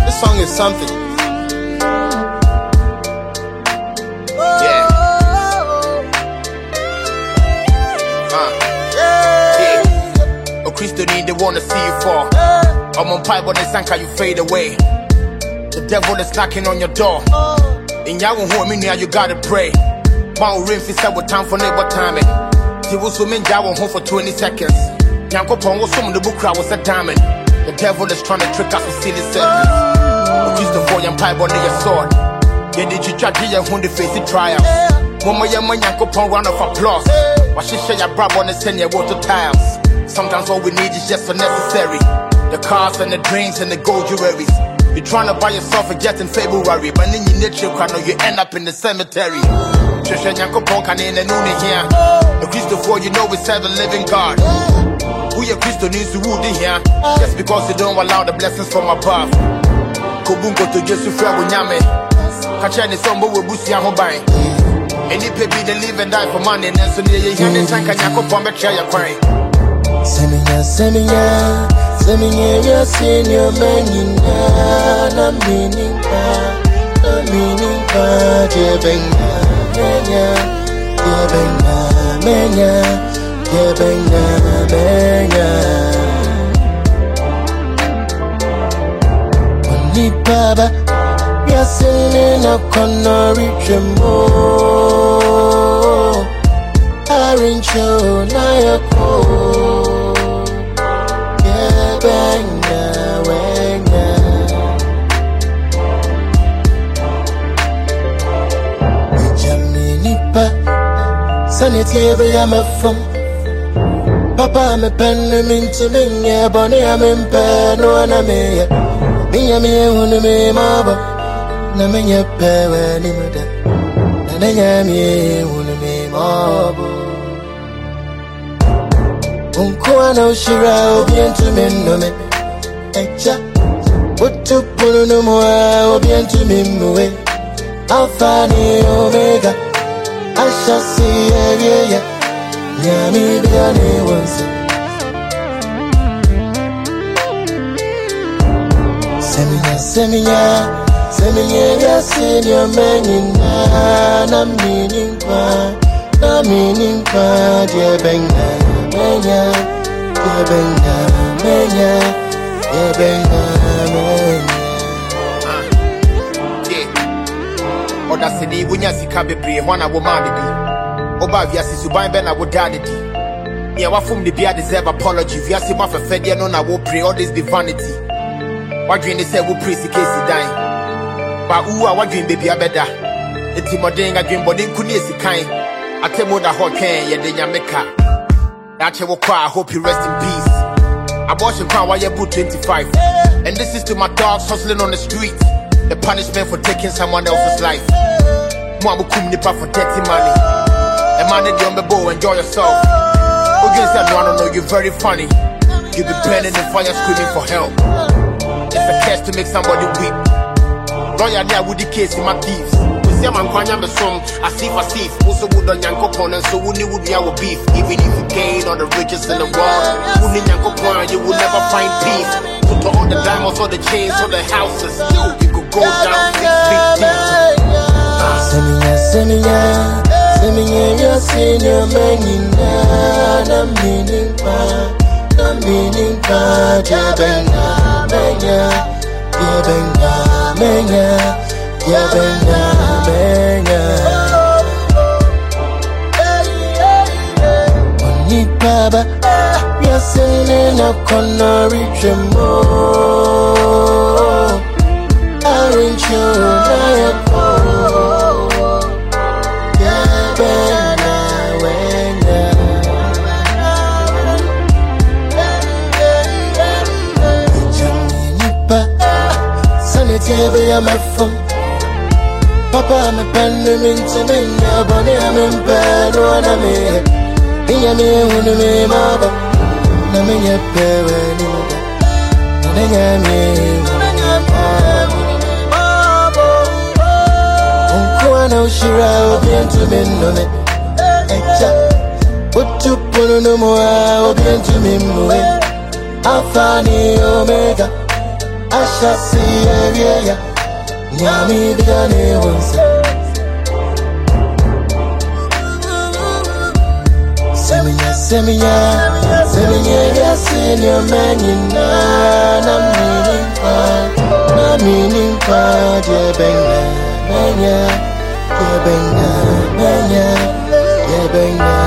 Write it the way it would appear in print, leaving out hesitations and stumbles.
This song is something. Christo need they wanna see you fall. I'm on pipe on the sanka, you fade away. The devil is knocking on your door. In Yahoo home, me you gotta pray. Mount Rim said with time for neighbor timing. He was swimming Yahoo home for 20 seconds. Yanko Pong was some the book crowd was a diamond. The devil is trying to trick us with silly serpents. Christo for your pipe on your sword. Yeah, did you try to when the face the trials? Mama Yama Yanko Pong round of applause. What she say your brab on the send your water tiles. Sometimes all we need is just unnecessary. The cars and the drinks and the gold jewelries. You're trying to buy yourself a jet in February, but then you nature you end up in the cemetery. Trisha Yanko Ponka in the noon here. The Christo for you know we serve a living God. Who your Christo needs to wood in here? Just because you don't allow the blessings from above. Kobunko to Jesu Fra Wunyame. Kachani Sombo will boost your home. Any baby they live and die for money, and so you hear the tank and Yanko Pombe chair your crying. Seminya, ya senior man na meaning pa, jebenga, menya. Oni baba, ya senior konori tremo, arincho na yako. Sanity I'm a from Papa I'm a pen into me, Bonnie I'm in pen, no one I may. Me and me, who me, mother. Naming a pair when you mother. And then me, who me, mother. Unquano Shira, bien to me, no me. Echa, what to put no more, bien to me, Alpha and Omega. I shall see yeah. Yami be once. Seminya, ya senior man na meaning pa, jebenga, menya. Oda sidi wunya sika bebre ho na wo ma de bi oba viase suban be na wo dade di yeah wafum de bia deserve apology viase ma fefede no na wo pray all this be vanity wadwen say wo pray sika sidan ba uwa wadwen be bia beda enti modern adwen body nkuni esikan atemo da ho twen ye de nyameka na che wo kwa I hope you rest in peace abortion kwa wa ye boot 25 and this is to my dogs hustling on the street. The punishment for taking someone else's life. Mwamu kum nipa for dirty money. A man that you bow, enjoy yourself. Against that one, I know you're very funny. You be burning in fire, screaming for help. It's a curse to make somebody weep. Lawyer there with the case in my thieves. We see a man kwanya me song, as if. Also would on yanko pon and so wouldn't would be our beef. Even if you gain all the riches in the world, wouldn't yanko pon, you will never find peace. Put all the diamonds, all the chains, all the houses. You could go down 6 feet deep. Seminya, ya senior man na meaning pa, jebenga, menya. Oni baba, ya senior konori tremo, arincho na yako. I'm a from Papa, I'm a pen into me, Bonnie, I'm in bed, one of me. Me and me, who me, mother. Naming a pair when you and then Unquano Shira, bien to me, no me. What to put no more, bien to me, Alpha and Omega. Asha see ya, nyami bigane wonsa. Seminya, ya senior man na meaning pa, dear benga, menya, dear benga, menya, dear benga.